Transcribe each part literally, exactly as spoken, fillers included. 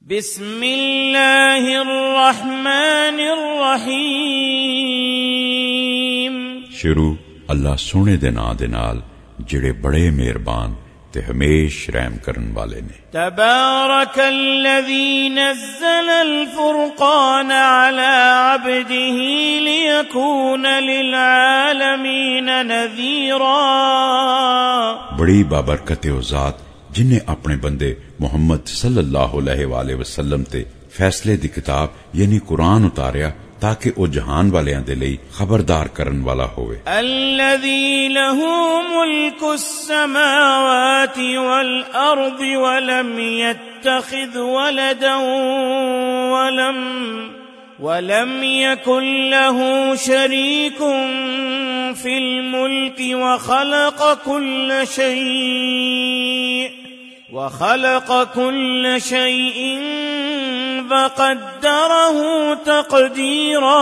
बिस्मिल्लाहिर्रहमानिर्रहीम। शुरू अल्लाह सोने दे नां दे नाल जिहड़े बड़े मेहरबान ते हमेश रहम करन वाले ने। तबारकल्लज़ी नज़्ज़लल फुरक़ान अला अब्दिही लियकून लिलआलमीन नज़ीरा। बड़ी बाबरकत ओ ज़ात जिन्हें अपने बंदे मोहम्मद सल्लल्लाहु अलैहि वसल्लम ते फैसले दी किताब यानी कुरान उतारिया ताकि ओ जहान वालियां दे लई खबरदार करन वाला होवे। अल्लज़ी लहू मुल्कुस समावाति वल अर्दि वलम यत्तखिज़ वलदन वलम वलम यकुन लहू शरीकुन फिल मुल्कि व खलक़ कुल्ल शै'इन व खलक़ कुल्ल शै'इन वक़द्दरहू तक़दीरा।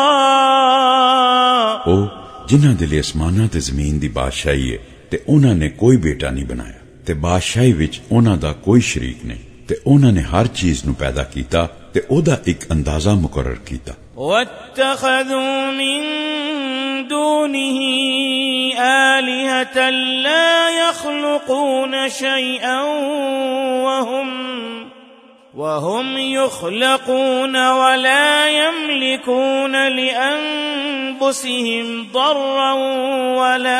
ओ जिन्हां दे लई आसमानां ते ज़मीन दी बादशाही है ते उन्हां ने कोई बेटा नहीं बनाया ते बादशाही विच उन्हां दा कोई शरीक नहीं ते उन्हां ने हर चीज नू पैदा कीता ते ओदा एक अंदाजा मुकर्रर कीता। वत्तखज़ू मिन दूनिही आलिहतन ला यख़्लुक़ून शैअन वहुम वहुम युख़्लक़ून वला यमलिकून लिअन्फुसिहिम दर्रन वला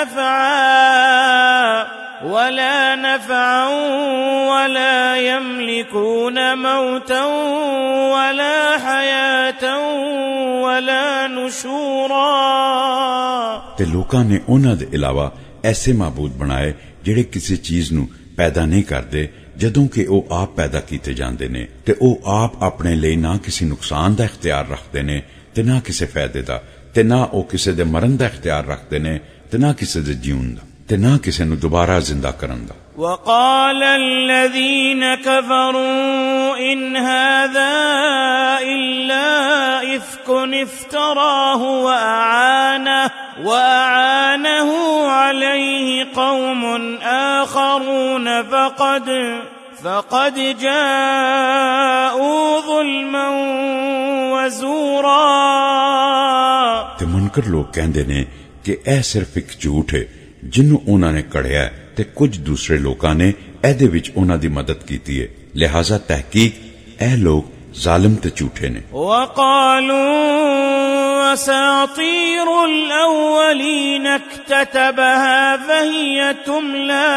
नफ़अन वला नफ़अन वला यमलिकून मौतन वला हयातन वला नुशूरा। ते लोकां ने उन्हां दे इलावा ऐसे माबूद बनाए जिहड़े किसी चीज नू पैदा नहीं करदे जदों कि ओ आप पैदा कीते जांदे ने ते ओ आप अपने लिए ना किसी नुकसान दा इख्तियार रखते ने ते ना किसी फायदे दा ते ना ओ किसी दे मरण दा इख्तियार रखते ने ते ना किसी दे जीवन दा ते ना किसी नू दोबारा जिंदा करन दा। वक़ाल अल्लज़ीन कफ़रू इन हाज़ा इल्ला इफ़्कुन इफ़्तराहु व अआनहु व अआनहु अलैहि क़ौमुन आख़रून फ़क़द फ़क़द जाऊ ज़ुल्मन व ज़ूरा। ते मुनकर लोग कहंदे ने कि ऐ सिर्फ एक झूठ है जिन्नू उन्हां ने कढ़िया ते कुछ दूसरे लोकां ने एदे विच उन्हां दी मदद कीती है लिहाजा तहकीक ऐ लोग जालिम ते झूठे ने। वक़ालू असातीरुल अव्वलीन इक्ततबहा फहिय तुमला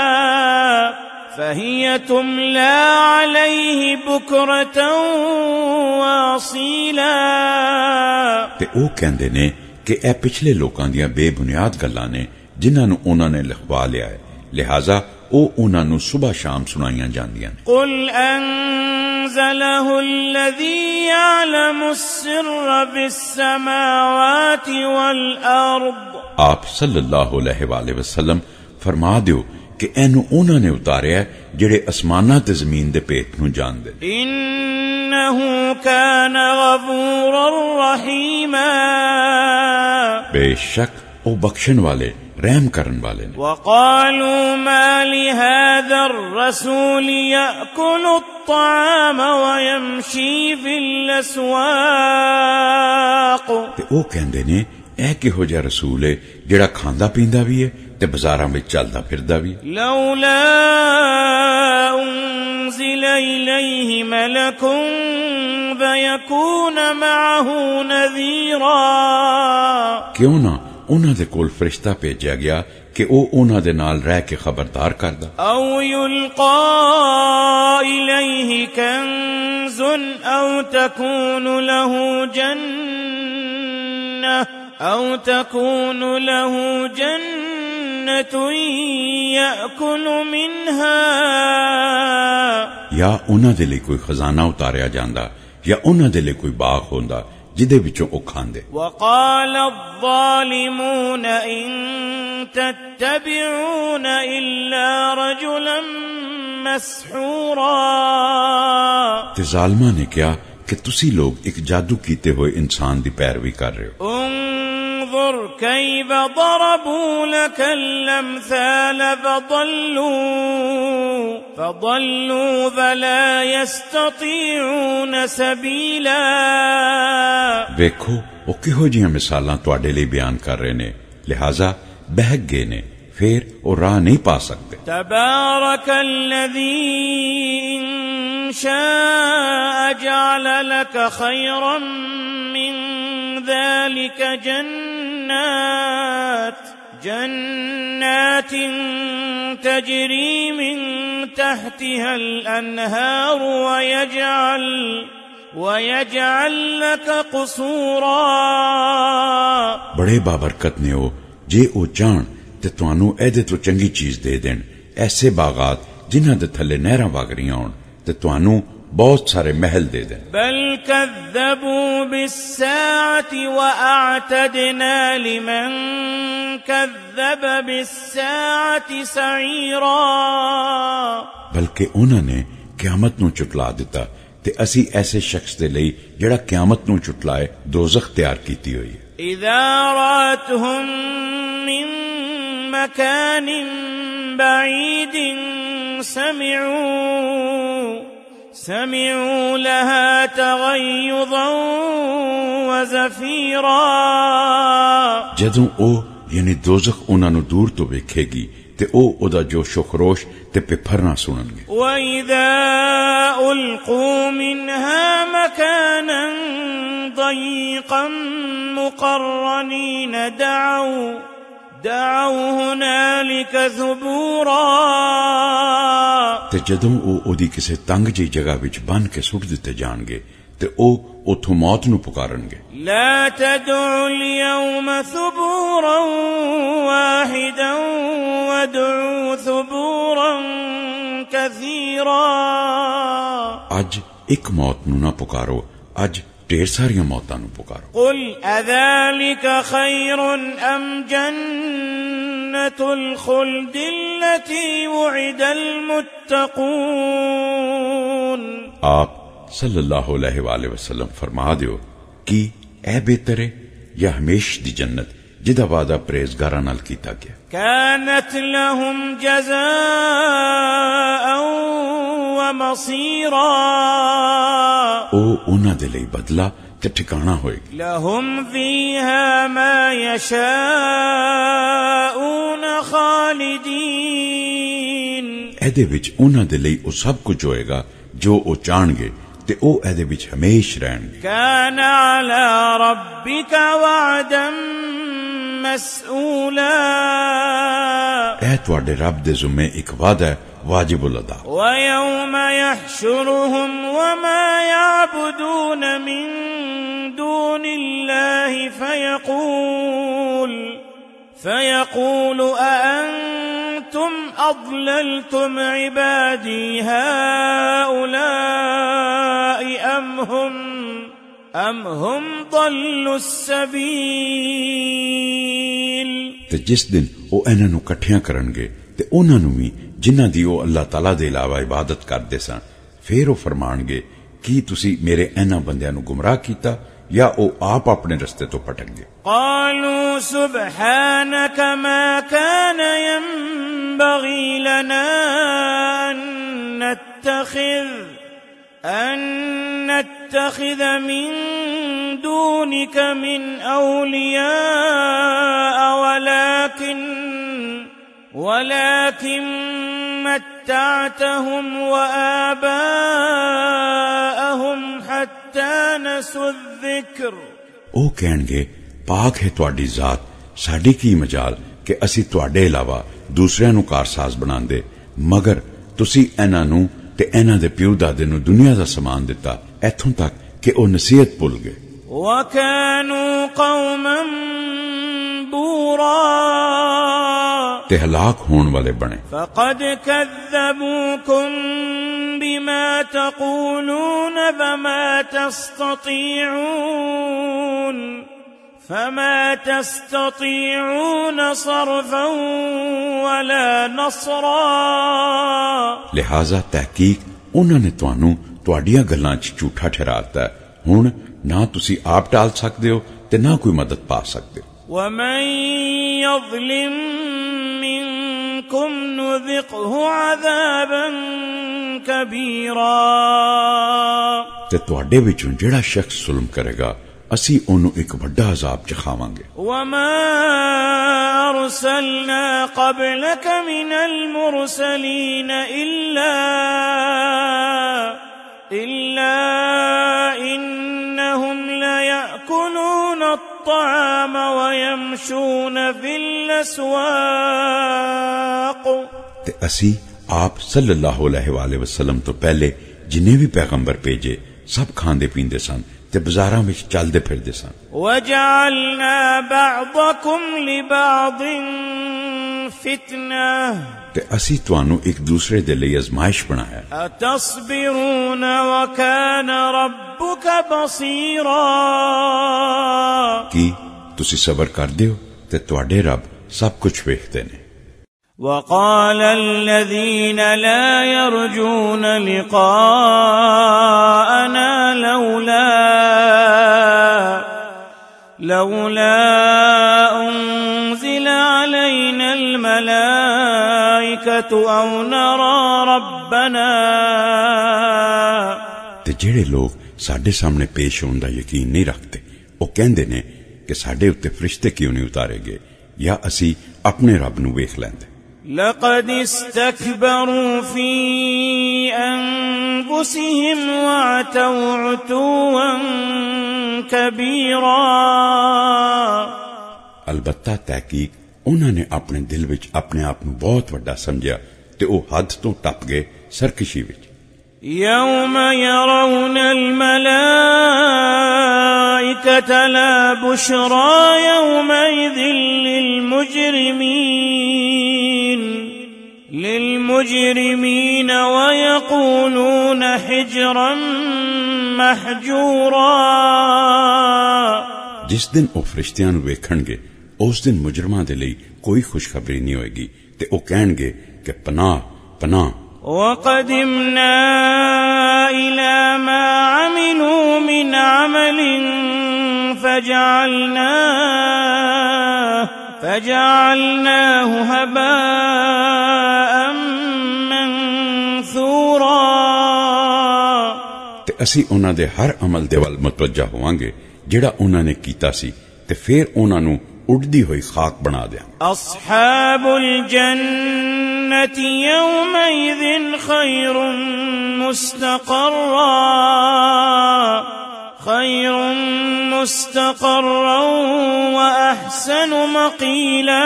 फहिय तुमला अलैहि बुकरतन व असीला। ते ओ कहंदे ने कि ऐ पिछले लोकां दियां बेबुनियाद गल्लां ने जिन्हां नू उन्हां ने लिखवा लिया है लिहाजा ओ उन्हां नू सुबह शाम सुनाईयां जांदियां ने। कुल अंज़लहु अल्लज़ी यअलमु सिर्र फिस्समावाति वल अर्द। आप सल्लल्लाहु अलैहि वसल्लम फरमा दियो कि एनू उन्हां ने उतारिया जिहड़े आसमानां ते ज़मीन दे भेत नू जानदे। इन्नहु कान गफूरर रहीमा। बेशक ओ बख्शण वाले रहम करन वाले ने। वक़ालू मा लिहाज़र रसूल यअकुलु अत्ताअम व यमशी फिल अस्वाक़। ते ओ कहंदे ने ऐ किहो जिहा रसूल है जिहड़ा खांदा पींदा भी है ते बाजारां विच चलदा फिरदा भी। लौला उन्ज़िला इलैहि मलकुन फयकून मअहू नज़ीरा। क्यों ना उन्हां दे कोल फरिश्ता भेजा गया कि ओ उन्हां दे नाल रह के खबरदार करदा। औ युल्क़ा इलैहि कंज़ुन औ तकून लहू जन्नह औ तकून लहू जन्नतुन यअकुलु मिन्हा। या उन्हां दे लई कोई खजाना उतारिया जांदा या उन्हां दे लई कोई बाग होंदा जिदे विचों ओ खांदे। वक़ाल अज़्ज़ालिमून इन तत्तबिऊन इल्ला रजुलन मस्हूरा। ते ज़ालिमां ने कहा कि तुसी लोग एक जादू कीते हुए इंसान दी पैरवी कर रहे हो। उन्ज़ुर कैफ़ ज़रबू लकल अम्साल फ़ज़ल्लू فضلوا فلا يستطيعون سبيلا ਵੇਖੋ ਉਹ ਕਿਹੋ ਜਿਹੀਆਂ ਮਿਸਾਲਾਂ ਤੁਹਾਡੇ ਲਈ ਬਿਆਨ ਕਰ ਰਹੇ ਨੇ, ਲਿਹਾਜ਼ਾ ਬਹਿਕ ਗਏ ਨੇ, ਫਿਰ ਉਹ ਰਾਹ ਨਹੀਂ ਪਾ ਸਕਦੇ। تبارك الذي إن شاء جعل لك خيرا من ذلك جنات جنات تجري من تحتها الأنهار ويجعل ويجعل لك قصورا ਬੜੇ ਬਾਬਰਕਤ ਨੇ ਉਹ ਜੇ ਉਹ ਚਾਹਣ ਤੇ ਤੁਹਾਨੂੰ ਇਹਦੇ ਤੋਂ ਚੰਗੀ ਚੀਜ਼ ਦੇ ਦੇਣ, ਐਸੇ ਬਾਗਾਤ ਜਿਨ੍ਹਾਂ ਦੇ ਥੱਲੇ ਨਹਿਰਾਂ ਵਗ ਰਹੀਆਂ ਹੋਣ ਤੇ ਤੁਹਾਨੂੰ ਬਹੁਤ ਸਾਰੇ ਮਹਿਲ ਦੇ ਦੇਣ। بل كذبوا بالساعة وأعتدنا لمن كذب بالساعة سعيرا ਬਲਕਿ ਉਹਨਾਂ ਨੇ ਕਿਆਮਤ ਨੂੰ ਝੁਟਲਾ ਦਿੱਤਾ ਤੇ ਅਸੀਂ ਐਸੇ ਸ਼ਖਸ ਦੇ ਲਈ ਜਿਹੜਾ ਕਿਆਮਤ ਨੂੰ ਝੁਟਲਾਏ ਦੋਜ਼ਖ ਤਿਆਰ ਕੀਤੀ ਹੋਈ ਹੈ। إذا رأتهم من مكان بعيد سمعوا سمعوا لها تغيظا وزفيرا ਜਦੋਂ ਉਹ ਯਾਨੀ ਦੋਜ਼ਖ ਉਹਨਾਂ ਨੂੰ ਦੂਰ ਤੋਂ ਵੇਖੇਗੀ ਤੇ ਉਹ ਉਹਦਾ ਜੋਸ਼ੋ ਖਰੋਸ਼ ਤੇ ਪਿਫਰਨਾ ਸੁਣਨਗੇ। وإذا ألقوا منها مكانا ضيقا مقرنين دعوا دعوا هنالك ثبورا ਤੇ ਜਦੋਂ ਉਹ ਉਹਦੀ ਕਿਸੇ ਤੰਗ ਜਿਹੀ ਜਗ੍ਹਾ ਵਿੱਚ ਬੰਨ ਕੇ ਸੁੱਟ ਦਿੱਤੇ ਜਾਣਗੇ ਤੇ ਉਹ ਉਥੋਂ ਮੌਤ ਨੂੰ ਪੁਕਾਰਨਗੇ। لا تدعوا اليوم ثبورا واحدا وادعوا ثبورا كثيرا ਅੱਜ ਇੱਕ ਮੌਤ ਨੂੰ ਨਾ ਪੁਕਾਰੋ, ਅੱਜ ਢੇਰ ਸਾਰੀਆਂ ਮੌਤਾਂ ਨੂੰ ਪੁਕਾਰੋ। قل أذلك خير أم جنة الخلد التي وعد المتقون آپ सल्लल्लाहु अलैहि वसल्लम फरमा दियो कि ऐ बेहतर है या हमेश दी जन्नत जिदा वादा परहेजगारां नाल कीता गया। كانت لهم جزاء ومصيرا او उन्हां दे लई बदला ते ठिकाना होएगी। لهم فيها ما يشاءون خالدين ਇਹਦੇ ਵਿੱਚ उन्हां दे लई ओ सब कुछ होएगा जो ओ चाहणगे ते ओ ਇਹਦੇ ਵਿੱਚ ਹਮੇਸ਼ ਰਹਿਣਗੇ। كان على ربك وعدا مسؤولا ਇਹ ਤੁਹਾਡੇ ਰੱਬ ਦੇ ਜ਼ਿੰਮੇ ਇੱਕ ਵਾਅਦਾ ਹੈ واجب الادا۔ ويوم يحشرهم وما يعبدون من دون الله فيقول فيقول أأنتم أضللتم عبادي هؤلاء أم هم أم هم ضلوا السبيل ਤੇ ਜਿਸ ਦਿਨ ਉਹ ਇਹਨਾਂ ਨੂੰ ਇਕੱਠਿਆਂ ਕਰਨਗੇ ਤੇ ਉਹਨਾਂ ਨੂੰ ਵੀ ਜਿਨ੍ਹਾਂ ਦੀ ਉਹ ਅੱਲਾਹ ਤਾਲਾ ਦੇ ਇਲਾਵਾ ਇਬਾਦਤ ਕਰਦੇ ਸਨ, ਫਿਰ ਉਹ ਫਰਮਾਣਗੇ ਕੀ ਤੁਸੀਂ ਮੇਰੇ ਇਹਨਾਂ ਬੰਦਿਆਂ ਨੂੰ ਗੁੰਮਰਾਹ ਕੀਤਾ ਜਾਂ ਉਹ ਆਪ ਆਪਣੇ ਰਸਤੇ ਤੋਂ ਭਟਕ ਗਏ। قالوا سبحانك ما كان ينبغي لنا أن نتخذ أن نتخذ من دونك من أولياء ولكن ولكن متعتهم وآباءهم حتى نسوا الذكر ਉਹ ਕਹਿਣਗੇ ਪਾਕ ਹੈ ਤੁਹਾਡੀ ਜ਼ਾਤ, ਸਾਡੀ ਕੀ ਮਜਾਲ ਕਿ ਅਸੀਂ ਤੁਹਾਡੇ ਇਲਾਵਾ ਦੂਸਰਿਆਂ ਨੂੰ ਕਾਰਸਾਜ਼ ਬਣਾਉਂਦੇ, ਮਗਰ ਤੁਸੀਂ ਇਹਨਾਂ ਨੂੰ ਤੇ ਇਹਨਾਂ ਦੇ ਪਿਓ ਦਾਦੇ ਨੂੰ ਦੁਨੀਆ ਦਾ ਸਮਾਨ ਦਿੱਤਾ ਇੱਥੋਂ ਤੱਕ ਕਿ ਉਹ ਨਸੀਹਤ ਭੁੱਲ ਗਏ। وكانوا قوما بورا ਤੇ ਹਲਾਕ ਹੋਣ ਵਾਲੇ ਬਣੇ। فقد كذبوكم بما تقولون فما تستطيعون فما تستطيعون صرفا ولا نصرا ਲਿਹਾਜ਼ਾ ਤਹਿਕੀਕ ਉਹਨਾਂ ਨੇ ਤੁਹਾਨੂੰ ਤੁਹਾਡੀਆਂ ਗੱਲਾਂ 'ਚ ਝੂਠਾ ਠਹਿਰਾਤਾ ਹੈ, ਹੁਣ ਨਾ ਤੁਸੀਂ ਆਪ ਟਾਲ ਸਕਦੇ ਹੋ ਤੇ ਨਾ ਕੋਈ ਮਦਦ ਪਾ ਸਕਦੇ ਹੋ। ومن يظلم منكم منكم نذقه عذابا كبيرا ਤੇ ਤੁਹਾਡੇ ਵਿੱਚੋਂ ਜਿਹੜਾ ਸ਼ਖਸ ਜ਼ੁਲਮ ਕਰੇਗਾ ਅਸੀਂ ਉਹਨੂੰ ਇੱਕ ਵੱਡਾ ਅਜ਼ਾਬ ਚਖਾਵਾਂਗੇ। وما أرسلنا قبلك من المرسلين إلا إلا إنهم ليأكلون الطعام ويمشون في الأسواق ਤੇ ਅਸੀਂ ਆਪ ਸੱਲੱਲਾਹੁ ਅਲੈਹਿ ਵਸੱਲਮ ਤੋਂ ਪਹਿਲੇ ਜਿੰਨੇ ਵੀ ਪੈਗੰਬਰ ਭੇਜੇ ਸਭ ਖਾਂਦੇ ਪੀਂਦੇ ਸਨ ਤੇ ਬਾਜ਼ਾਰਾਂ ਵਿੱਚ ਚੱਲਦੇ ਫਿਰਦੇ ਸਨ। وَجَعَلْنَا بَعْضَكُمْ لِبَعْضٍ فِتْنَةً ਤੇ ਅਸੀਂ ਤੁਹਾਨੂੰ ਇੱਕ ਦੂਸਰੇ ਦੇ ਲਈ ਅਜ਼ਮਾਇਸ਼ ਬਣਾਇਆ। أَتَصْبِرُونَ وَكَانَ رَبُّكَ بَصِيرًا ਕੀ ਤੁਸੀਂ ਸਬਰ ਕਰਦੇ ਹੋ ਤੇ ਤੁਹਾਡੇ ਰੱਬ ਸਭ ਕੁਝ ਵੇਖਦੇ ਨੇ। وقال الذين لا يرجون لقاءنا لولا لولا أنزل علينا الملائكة أو نرى ربنا ਤੇ ਜਿਹੜੇ ਲੋਕ ਸਾਡੇ ਸਾਹਮਣੇ ਪੇਸ਼ ਹੋਣ ਦਾ ਯਕੀਨ ਨਹੀਂ ਰੱਖਦੇ ਉਹ ਕਹਿੰਦੇ ਨੇ ਕਿ ਸਾਡੇ ਉੱਤੇ ਫਰਿਸ਼ਤੇ ਕਿਉਂ ਨਹੀਂ ਉਤਾਰੇ ਗਏ ਜਾਂ ਅਸੀਂ ਆਪਣੇ ਰੱਬ ਨੂੰ ਵੇਖ ਲੈਂਦੇ। لقد استكبروا في أنفسهم وعتوا عتوا كبيرا البتہ تحقیق انہوں نے اپنے دل وچ اپنے آپ کو بہت وڈا سمجھا تے او حد تو ٹپ گئے سرکشی وچ۔ يوم يرون الملائكة لا بشرى يومئذ للمجرمين للمجرمين ويقولون حجرا محجورا جس دن او فرشتیاں نو ویکھن گے اس دن مجرماں دے لئی کوئی خوشخبری نہیں ہوئے گی تے او کہن گے کہ پناہ پناہ۔ وَقَدِمْنَا إِلَى مَا عَمِلُوا مِنْ عَمَلٍ فَجَعَلْنَاهُ فَجَعَلْنَاهُ هَبَاءً مَنْثُورًا تے اسی انہاں دے ہر عمل دے ول متوجہ ہوواਂਗੇ ਜਿਹੜਾ ਉਹਨਾਂ ਨੇ ਕੀਤਾ ਸੀ ਤੇ ਫਿਰ ਉਹਨਾਂ ਨੂੰ ਉੱਡਦੀ ਹੋਈ ਖਾਕ ਬਣਾ ਦਿਆਂ۔ أصحاب الجنة يومئذ خير مستقرا خير مستقرا وأحسن مقيلا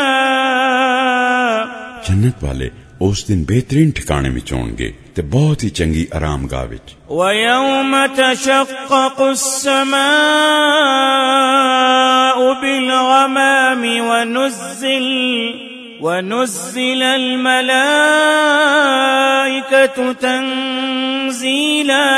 جنت والے اس دن بہترین ٹھکانے وچ ہونگے تے بہت ہی چنگی آرام گاہ وچ۔ وَيَوْمَ تَشَقَّقُ السَّمَاءُ بِالْغَمَامِ وَنُزِّلَ وَنُزِّلَ الْمَلَائِكَةُ تَنزِيلًا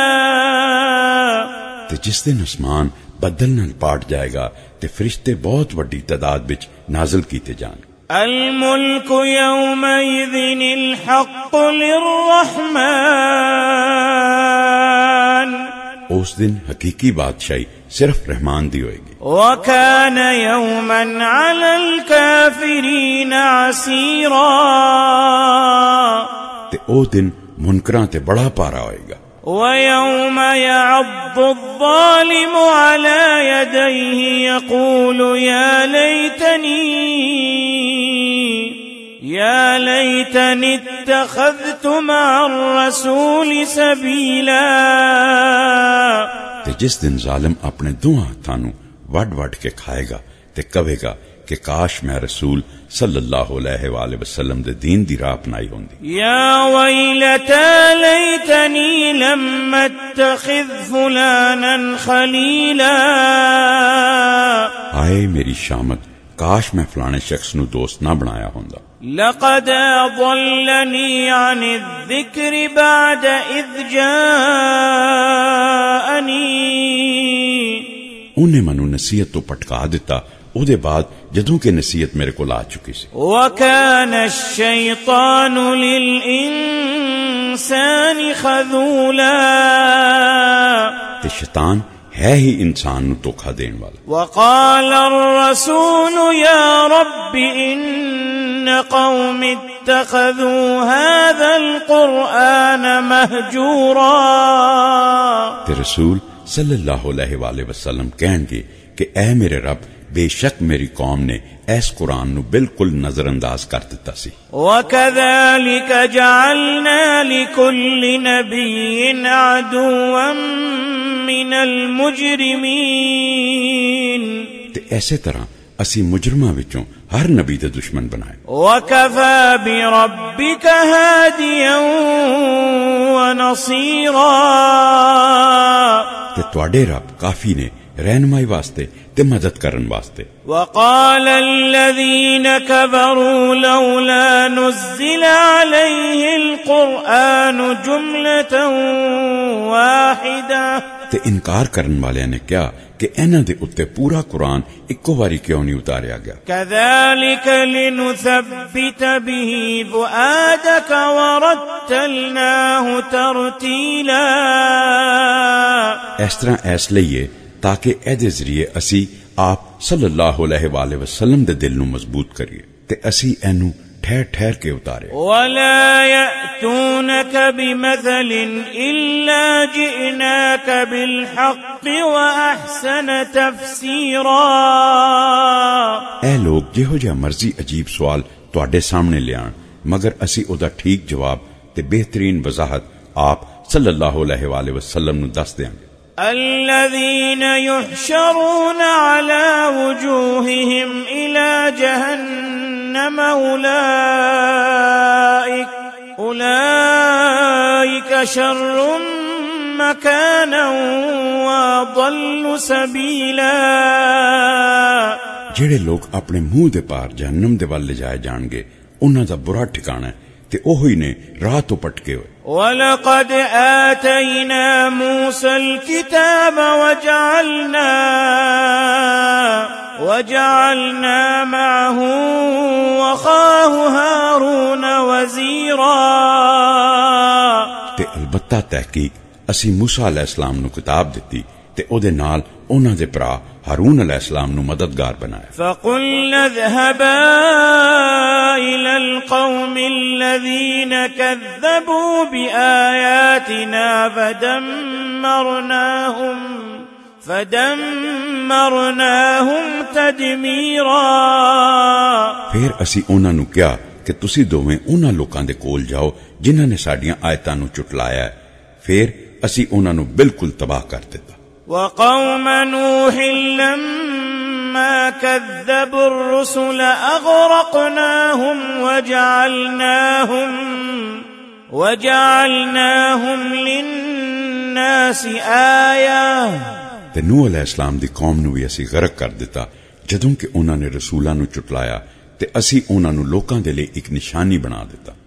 تے جس دن آسمان بدل نال پاٹ جائے گا تے فرشتے بہت وڈی تعداد وچ نازل کیتے جان۔ الملك يومئذ الحق للرحمن اس دن حقیقی بادشاہی صرف رحمان دی ہوئے گی۔ وكان يوما على الكافرين عسيرا تے او دن منکراں تے بڑا پارا ہوئے گا۔ ويوم يعض الظالم على يديه يقول يا ليتني يا ليتني اتخذت مع الرسول سبيلا تے جس دن ظالم اپنے دو ہاتھاں نو وڈ وڈ کے کھائے گا تے کہے گا کہ کاش میں رسول صلی اللہ علیہ وآلہ وسلم دے دین دی راہ اپنائی ہوندی۔ یا ویلتا لیتنی لم اتخذ فلانا خلیلا آئے میری شامت کاش میں فلانے شخص نو دوست نہ بنایا ہوندا۔ لقد اضلنی عن الذکر بعد اذ جاءنی انہیں منو نصیحت تو پٹکا دیتا او دے بعد جدوں کہ نصیحت میرے کو لا چکی سی۔ وَكَانَ الشَّيْطَانُ لِلْإِنسَانِ خَذُولًا تے شیطان ہے ہی انسان نو دھوکا دین والا۔ وَقَالَ الرَّسُولُ يَا رَبِّ إِنَّ قَوْمِ اتخذوا هذا القرآن مهجورا. ਤੇ ਰਸੂਲ ਸੱਲੱਲਾਹੁ ਅਲੈਹਿ ਵਸੱਲਮ ਕਹਿਣਗੇ ਕਿ ਐ ਮੇਰੇ ਰੱਬ बेशक मेरी कौम ने इस कुरान नु बिल्कुल नजरअंदाज कर दिता सी. وَكَذَلِكَ جَعَلْنَا لِكُلِّ نَبِيٍّ عَدُوًّا مِّنَ الْمُجْرِمِينَ. ते ऐसे तरह असी मुजरमां विचों हर नबी दे दुश्मन बनाए. وَكَفَى بِرَبِّكَ هَادِيًا وَنَصِيرًا. ते तुहाडे रब काफी ने रहनुमाई वास्ते ते मदद करन वास्ते. وقال الذين كفروا لولا نزل عليه القرآن جملة واحدة. ते इनकार करन वालियां ने क्या कि इन्हां दे उत्ते पूरा कुरान इक्को बारी क्यों नहीं उतारिया गया. كذلك لنثبت به فؤادك ورتلناه ترتيلا. इस तरह ऐस लईए ताकि एदे जरिए असी आप सल्लल्लाहु अलैहि वसल्लम दे दिल नू मजबूत करिए ते असी एनू ठहर ठहर के उतारे. ولا يأتونك بمثل إلا جئناك بالحق وأحسن تفسيرا. ए लोग जिहो जिहा मर्जी अजीब सवाल तुहाडे सामने लियाण मगर असी ओदा ठीक जवाब ते बेहतरीन वजाहत आप सल्लल्लाहु अलैहि वसल्लम नू दस देंगे. الذين يحشرون على وجوههم إلى جهنم أولئك أولئك شر مكانا وأضل سبيلا. ਜਿਹੜੇ ਲੋਕ ਆਪਣੇ ਮੂੰਹ ਦੇ ਪਾਰ ਜਹੰਨਮ ਦੇ ਵੱਲ ਲਿਜਾਏ ਜਾਣਗੇ ਉਹਨਾਂ ਦਾ ਬੁਰਾ ਠਿਕਾਣਾ ਤੇ ਉਹੀ ਨੇ ਰਾਹ ਤੋਂ ਭਟਕੇ ਹੋਏ. وَلَقَدْ آتَيْنَا مُوسَى الْكِتَابَ وَجَعَلْنَا وَجَعَلْنَا مَعَهُ وَأَخَاهُ هَارُونَ وَزِيرًا. ਤੇ ਅਲਬત્ਤਾ ਤਹਿਕੀਕ ਅਸੀਂ मूसा अलैहिस्सलाम ਨੂੰ ਕਿਤਾਬ ਦਿੱਤੀ ਤੇ ਉਹਦੇ ਨਾਲ ਉਹਨਾਂ ਦੇ ਭਰਾ हारून अलैहिस्सलाम ਨੂੰ मददगार बनाया. فَقُلْنَا اذْهَبَا إِلَى الْقَوْمِ الَّذِينَ كَذَّبُوا بِآيَاتِنَا فَدَمَّرْنَاهُمْ فَدَمَّرْنَاهُمْ تَدْمِيرًا. ਫਿਰ ਅਸੀਂ ਉਹਨਾਂ ਨੂੰ ਕਿਹਾ ਕਿ ਤੁਸੀਂ ਦੋਵੇਂ ਉਹਨਾਂ ਲੋਕਾਂ ਦੇ ਕੋਲ ਜਾਓ ਜਿਨ੍ਹਾਂ ਨੇ ਸਾਡੀਆਂ ਆਇਤਾਂ ਨੂੰ ਝੁਟਲਾਇਆ. ਫਿਰ ਅਸੀਂ ਉਹਨਾਂ ਨੂੰ ਬਿਲਕੁਲ ਤਬਾਹ ਕਰ ਦਿੱਤਾ. وقوم نوح لما كذبوا الرسل أغرقناهم وجعلناهم وجعلناهم للناس آية. ਤੇ ਨੂਹ अलैहिस्सलाम ਦੀ ਕੌਮ ਨੂੰ ਵੀ ਅਸੀਂ ਗਰਕ ਕਰ ਦਿੱਤਾ ਜਦੋਂ ਕਿ ਉਹਨਾਂ ਨੇ ਰਸੂਲਾਂ ਨੂੰ ਝੁਟਲਾਇਆ ਤੇ ਅਸੀਂ ਉਹਨਾਂ ਨੂੰ ਲੋਕਾਂ ਦੇ ਲਈ ਇੱਕ ਨਿਸ਼ਾਨੀ ਬਣਾ ਦਿੱਤਾ.